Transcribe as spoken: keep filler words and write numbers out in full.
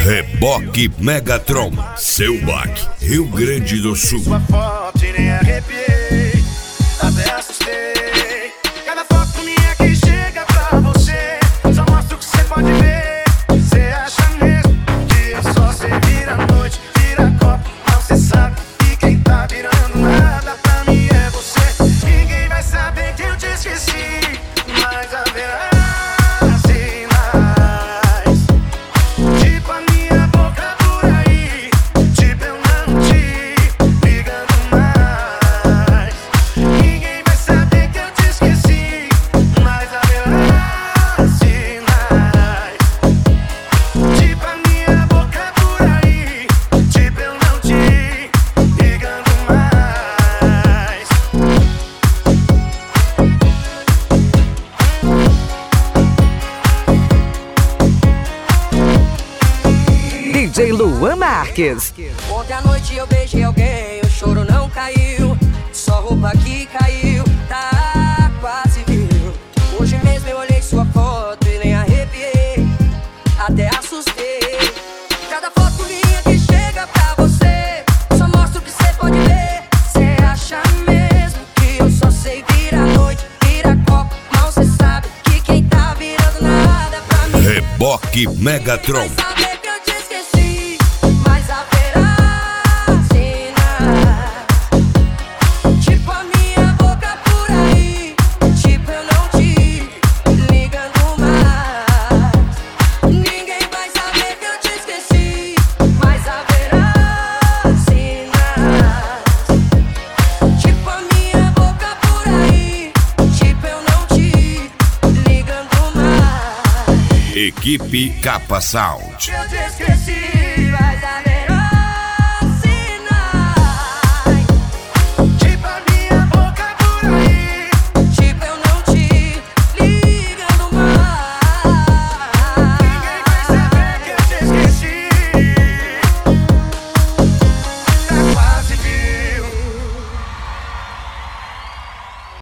Reboque Megatron, seu baque, Rio Grande do Sul. Sua foto e nem arrepiei, até assustei. Cada foto minha que chega pra você só mostra o que você pode ver. Você acha mesmo que eu só sei vir à noite, vira copo, mas você sabe que quem tá virando nada pra mim é você. Ninguém vai saber que eu te esqueci, mas haverá sinais, tipo a minha boca por aí, tipo eu não te ligando mais. Ninguém vai saber que eu te esqueci, mas haverá sinais, tipo a minha boca por aí, tipo eu não te ligando mais. D J Luan Marques. Ontem à noite eu beijei alguém, o choro não caiu, só roupa que caiu, tá quase viu. Hoje mesmo eu olhei sua foto e nem arrepiei, até assustei. Cada foto minha que chega pra você só mostra o que você pode ver. Cê acha mesmo que eu só sei virar noite, virar copo, mal cê sabe que quem tá virando nada pra mim. Reboque Megatron. Vai saber que eu te esqueci, mas haverá sinais, tipo a minha boca por aí, tipo eu não te ligando mais. Ninguém vai saber que eu te esqueci, mas haverá sinais, tipo a minha boca por aí, tipo eu não te ligando mais. Equipe Capa Sound. Eu te esqueci.